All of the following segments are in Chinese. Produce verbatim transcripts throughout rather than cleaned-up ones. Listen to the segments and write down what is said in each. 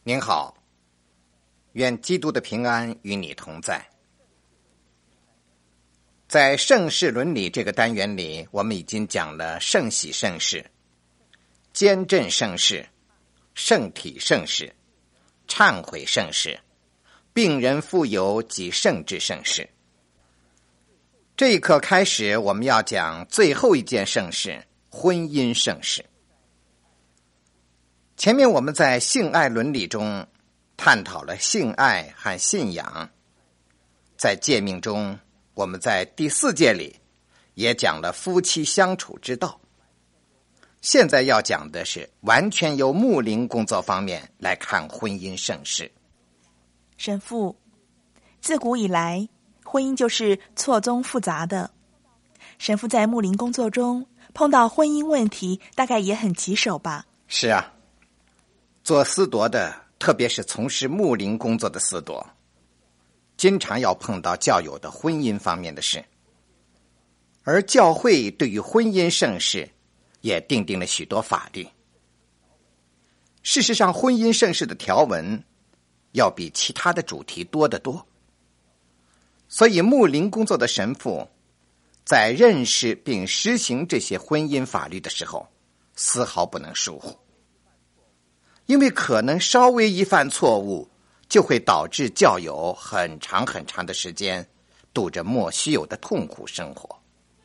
您好，愿基督的平安与你同在。在圣事伦理这个单元里，我们已经讲了圣洗圣事、坚振圣事、圣体圣事、忏悔圣事、病人复游及圣治圣事。这一课开始，我们要讲最后一件圣事——婚姻圣事。前面我们在性爱伦理中探讨了性爱和信仰，在诫命中，我们在第四诫里也讲了夫妻相处之道。现在要讲的是完全由牧灵工作方面来看婚姻圣事。 神父，自古以来，婚姻就是错综复杂的。神父在牧灵工作中碰到婚姻问题，大概也很棘手吧？ 是啊，做司铎的，特别是从事牧灵工作的司铎，经常要碰到教友的婚姻方面的事。而教会对于婚姻圣事也订定了许多法律。事实上，婚姻圣事的条文要比其他的主题多得多。所以牧灵工作的神父在认识并施行这些婚姻法律的时候，丝毫不能疏忽。因为可能稍微一犯错误，就会导致教友很长很长的时间度着莫须有的痛苦生活。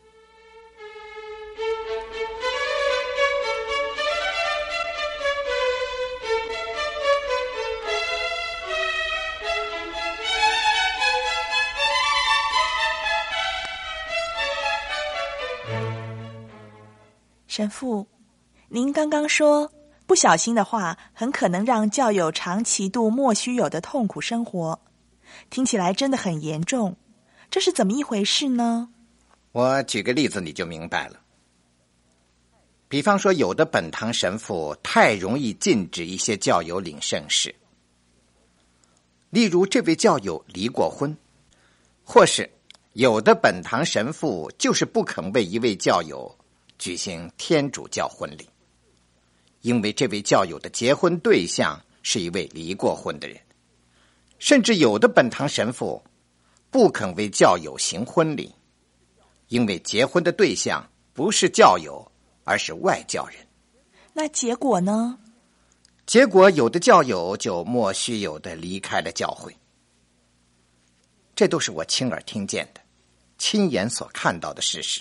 神父，您刚刚说不小心的话，很可能让教友长期度莫须有的痛苦生活，听起来真的很严重。这是怎么一回事呢？ 我举个例子你就明白了。比方说，有的本堂神父太容易禁止一些教友领圣事，例如这位教友离过婚，或是有的本堂神父就是不肯为一位教友举行天主教婚礼，因为这位教友的结婚对象是一位离过婚的人。甚至有的本堂神父不肯为教友行婚礼，因为结婚的对象不是教友，而是外教人。 那结果呢？ 结果有的教友就莫须有的离开了教会。这都是我亲耳听见的，亲眼所看到的事实。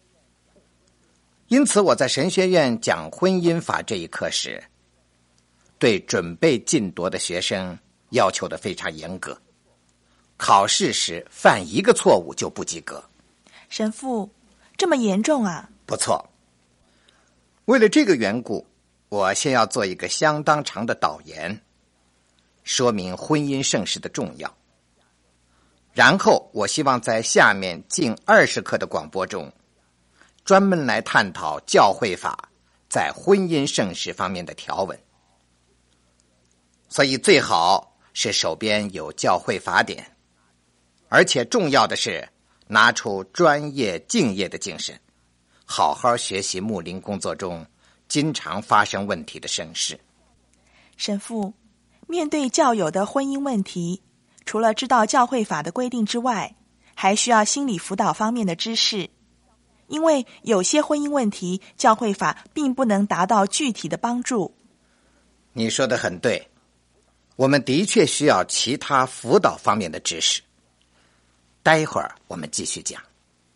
因此我在神学院讲婚姻法这一课时，对准备进铎的学生要求的非常严格，考试时犯一个错误就不及格。 神父，这么严重啊？ 不错。为了这个缘故，我先要做一个相当长的导言，说明婚姻圣事的重要。然后我希望在下面近二十课的广播中专门来探讨教会法在婚姻圣事方面的条文。所以最好是手边有教会法典，而且重要的是拿出专业敬业的精神，好好学习牧灵工作中经常发生问题的圣事。 神父，面对教友的婚姻问题，除了知道教会法的规定之外，还需要心理辅导方面的知识。因为有些婚姻问题，教会法并不能达到具体的帮助。 你说得很对，我们的确需要其他辅导方面的知识。待会儿我们继续讲。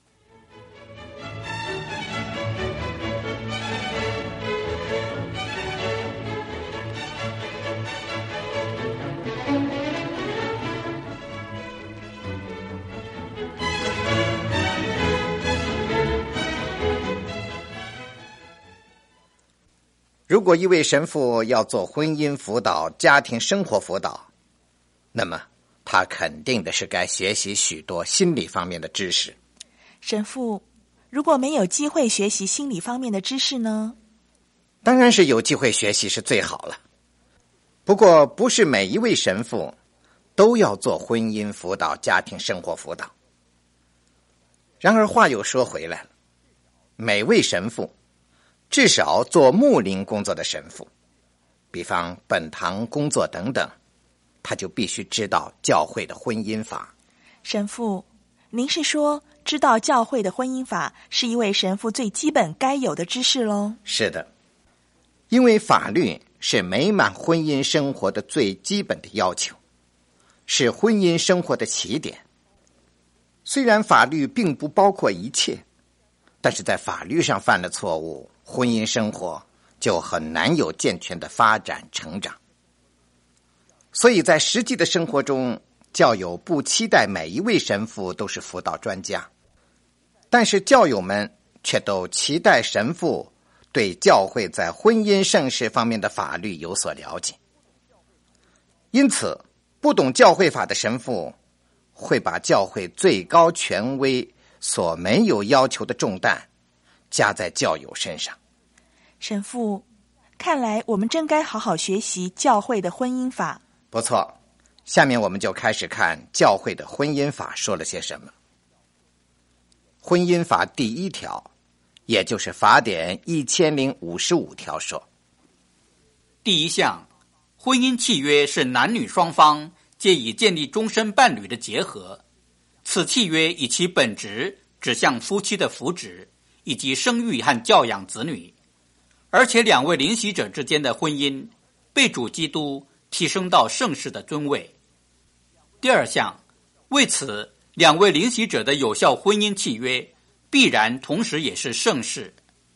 如果一位神父要做婚姻辅导、家庭生活辅导，那么他肯定的是该学习许多心理方面的知识。 神父，如果没有机会学习心理方面的知识呢？ 当然是有机会学习是最好了。不过不是每一位神父都要做婚姻辅导、家庭生活辅导。然而话又说回来了，每位神父至少做牧灵工作的神父，比比方本堂工作等等，他就必须知道教会的婚姻法。 神父，您是说知道教会的婚姻法是一位神父最基本该有的知识喽？ 是的，因为法律是美满婚姻生活的最基本的要求，是婚姻生活的起点。虽然法律并不包括一切，但是在法律上犯了错误，婚姻生活就很难有健全的发展成长。所以在实际的生活中，教友不期待每一位神父都是辅导专家，但是教友们却都期待神父对教会在婚姻圣事方面的法律有所了解。因此，不懂教会法的神父会把教会最高权威所没有要求的重担加在教友身上。 神父，看来我们真该好好学习教会的婚姻法。 不错，下面我们就开始看教会的婚姻法说了些什么。婚姻法第一条，也就是法典一千零五十五条说， 第一项，婚姻契约是男女双方借以建立终身伴侣的结合，此契约以其本质指向夫妻的福祉以及生育和教养子女，而且两位灵洗者之间的婚姻被主基督提升到圣事的尊位。第二项，为此两位灵洗者的有效婚姻契约必然同时也是圣事。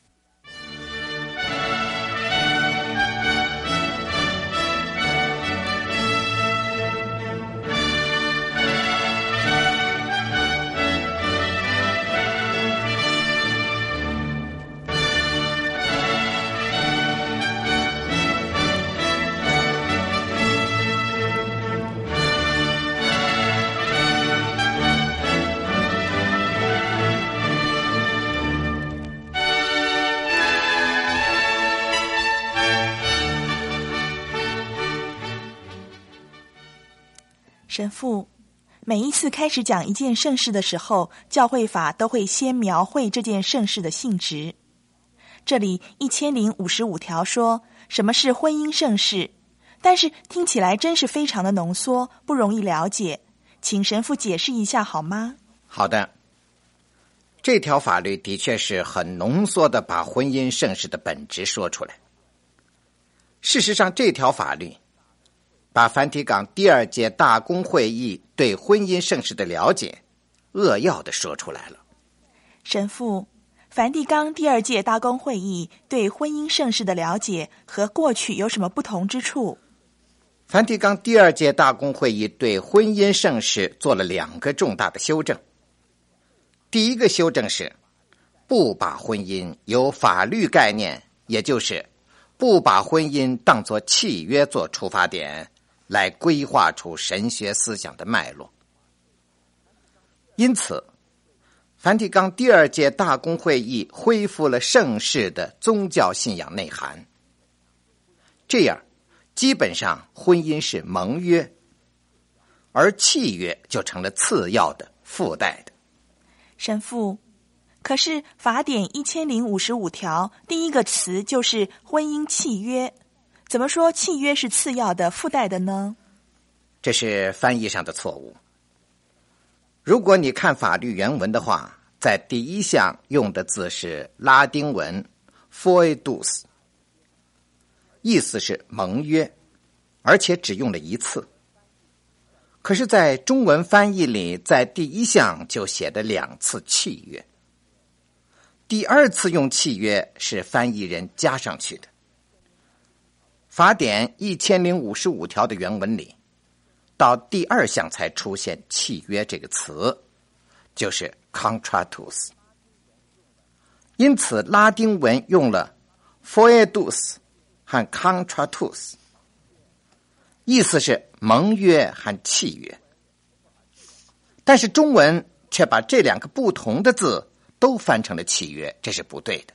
神父，每一次开始讲一件圣事的时候，教会法都会先描绘这件圣事的性质。这里一千零五十五条说什么是婚姻圣事，但是听起来真是非常的浓缩，不容易了解，请神父解释一下好吗？ 好的，这条法律的确是很浓缩的把婚姻圣事的本质说出来。事实上，这条法律把梵蒂冈第二届大公会议对婚姻圣事的了解扼要地说出来了。 神父，梵蒂冈第二届大公会议对婚姻圣事的了解和过去有什么不同之处？ 梵蒂冈第二届大公会议对婚姻圣事做了两个重大的修正。第一个修正是不把婚姻由法律概念，也就是不把婚姻当作契约做出发点来规划出神学思想的脉络。因此，梵蒂冈第二届大公会议恢复了圣事的宗教信仰内涵。这样，基本上婚姻是盟约，而契约就成了次要的、附带的。 神父，可是法典一千零五十五条第一个词就是婚姻契约，怎么说契约是次要的、附带的呢？ 这是翻译上的错误。如果你看法律原文的话，在第一项用的字是拉丁文 foedus， 意思是盟约，而且只用了一次。可是在中文翻译里，在第一项就写了两次契约，第二次用契约是翻译人加上去的。法典一千零五十五条的原文里，到第二项才出现契约这个词，就是 contratus。 因此拉丁文用了 foedus 和 contratus， 意思是盟约和契约，但是中文却把这两个不同的字都翻成了契约，这是不对的。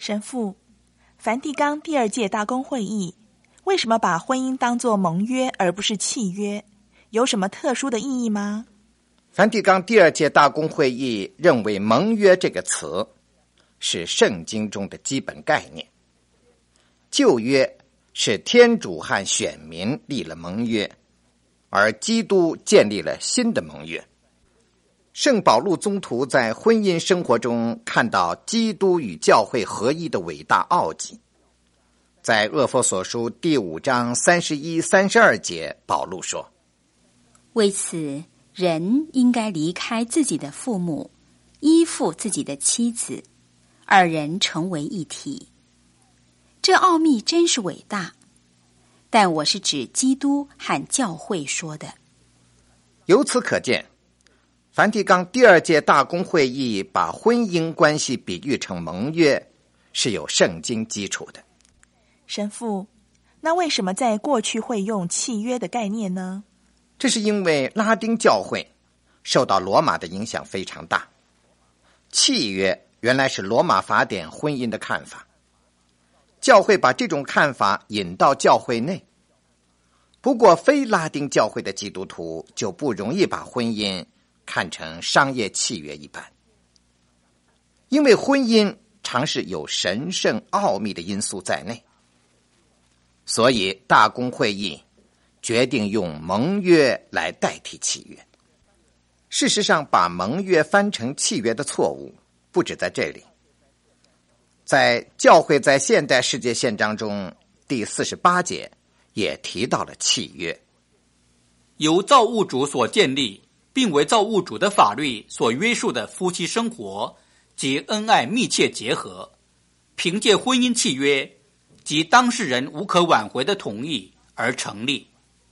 神父，梵蒂冈第二届大公会议为什么把婚姻当作盟约而不是契约？有什么特殊的意义吗？ 梵蒂冈第二届大公会议认为盟约这个词是圣经中的基本概念。旧约是天主和选民立了盟约，而基督建立了新的盟约。圣保禄宗徒在婚姻生活中看到基督与教会合一的伟大奥迹。在厄弗所书第五章三十一、三十二节，保禄说： 为此，人应该离开自己的父母，依附自己的妻子，二人成为一体。这奥秘真是伟大，但我是指基督和教会说的。 由此可见，梵蒂冈第二届大公会议把婚姻关系比喻成盟约，是有圣经基础的。 神父，那为什么在过去会用契约的概念呢？ 这是因为拉丁教会受到罗马的影响非常大。契约原来是罗马法典婚姻的看法，教会把这种看法引到教会内。不过非拉丁教会的基督徒就不容易把婚姻看成商业契约一般，因为婚姻常是有神圣奥秘的因素在内，所以大公会议决定用盟约来代替契约。事实上，把盟约翻成契约的错误不止在这里。在教会在现代世界宪章中第四十八节也提到了契约。 由造物主所建立并为造物主的法律所约束的夫妻生活及恩爱密切结合，凭借婚姻契约及当事人无可挽回的同意而成立。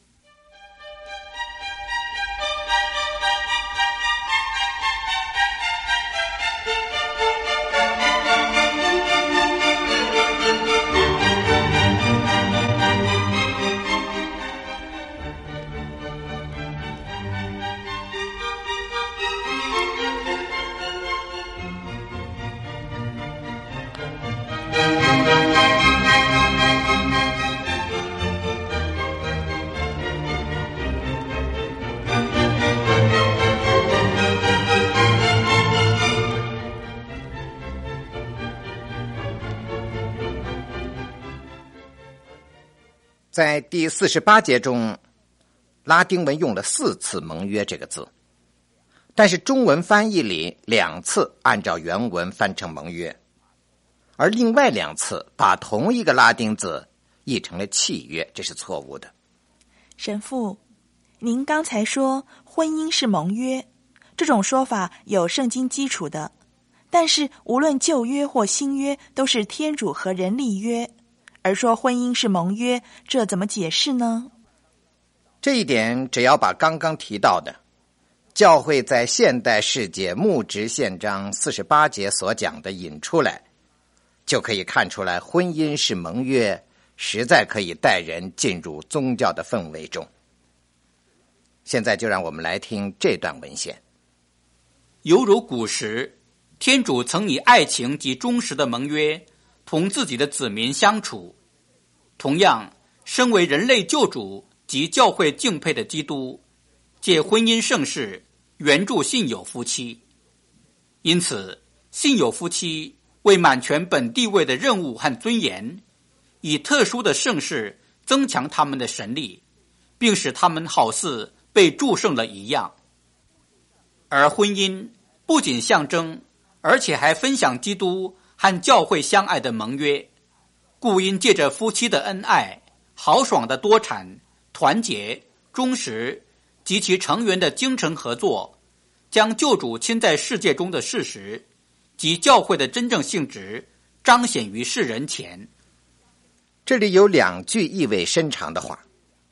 在第四十八节中，拉丁文用了四次盟约这个字，但是中文翻译里两次按照原文翻成盟约，而另外两次把同一个拉丁字译成了契约，这是错误的。 神父，您刚才说婚姻是盟约，这种说法有圣经基础的，但是无论旧约或新约都是天主和人立约，而说婚姻是盟约，这怎么解释呢？ 这一点只要把刚刚提到的教会在现代世界牧职宪章四十八节所讲的引出来，就可以看出来婚姻是盟约实在可以带人进入宗教的氛围中。现在就让我们来听这段文献。 犹如古时，天主曾以爱情及忠实的盟约同自己的子民相处，同样，身为人类救主及教会敬佩的基督，借婚姻盛事援助信友夫妻。因此，信友夫妻为满全本地位的任务和尊严，以特殊的盛事增强他们的神力，并使他们好似被祝圣了一样。而婚姻不仅象征，而且还分享基督和教会相爱的盟约，故应借着夫妻的恩爱、豪爽的多产、团结、忠实及其成员的精诚合作，将救主亲在世界中的事实及教会的真正性质彰显于世人前。 这里有两句意味深长的话，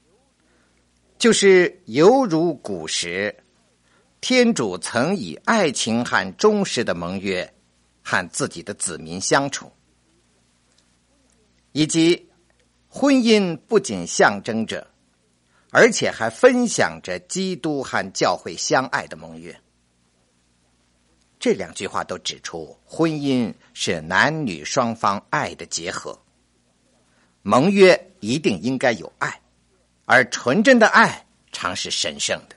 就是犹如古时，天主曾以爱情和忠实的盟约和自己的子民相处，以及婚姻不仅象征着，而且还分享着基督和教会相爱的盟约。 这两句话都指出，婚姻是男女双方爱的结合。盟约一定应该有爱，而纯真的爱常是神圣的。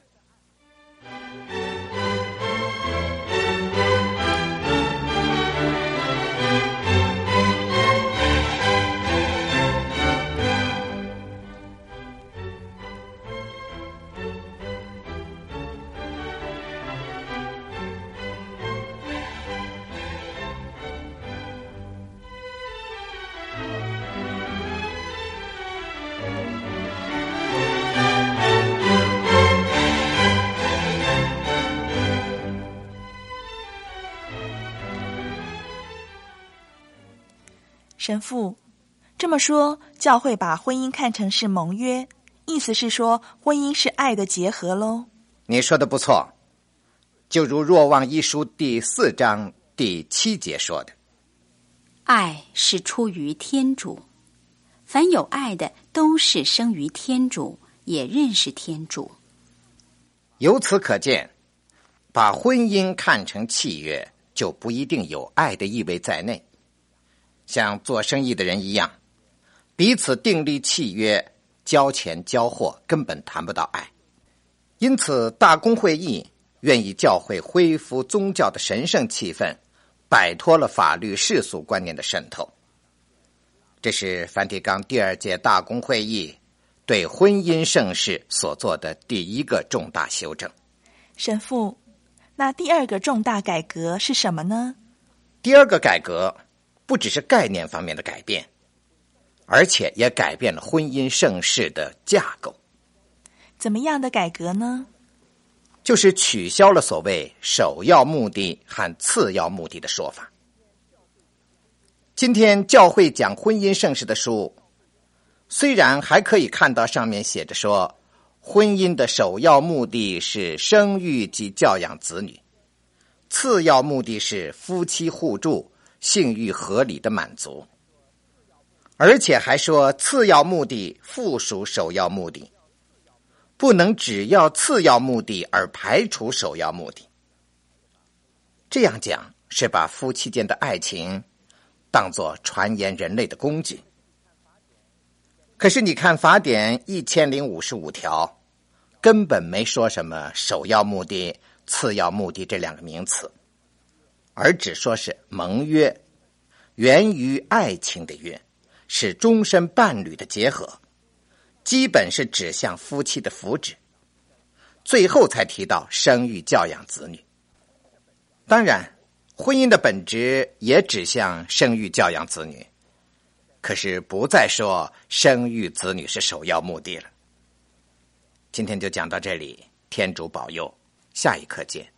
神父，这么说，教会把婚姻看成是盟约，意思是说婚姻是爱的结合喽？ 你说的不错，就如若望一书第四章第七节说的， 爱是出于天主，凡有爱的都是生于天主，也认识天主。 由此可见，把婚姻看成契约，就不一定有爱的意味在内。像做生意的人一样，彼此订立契约，交钱交货，根本谈不到爱。因此大公会议愿意教会恢复宗教的神圣气氛，摆脱了法律世俗观念的渗透。这是梵蒂冈第二届大公会议对婚姻盛事所做的第一个重大修正。 神父，那第二个重大改革是什么呢？ 第二个改革不只是概念方面的改变，而且也改变了婚姻盛事的架构。 怎么样的改革呢？ 就是取消了所谓首要目的和次要目的的说法。今天教会讲婚姻盛事的书，虽然还可以看到上面写着说，婚姻的首要目的是生育及教养子女，次要目的是夫妻互助，性欲合理的满足，而且还说次要目的附属首要目的，不能只要次要目的而排除首要目的。这样讲是把夫妻间的爱情当作传言人类的工具。可是你看法典一千零五十五条，根本没说什么首要目的、次要目的这两个名词，而只说是盟约，源于爱情的约，是终身伴侣的结合，基本是指向夫妻的福祉，最后才提到生育教养子女。当然，婚姻的本质也指向生育教养子女，可是不再说生育子女是首要目的了。今天就讲到这里，天主保佑，下一课见。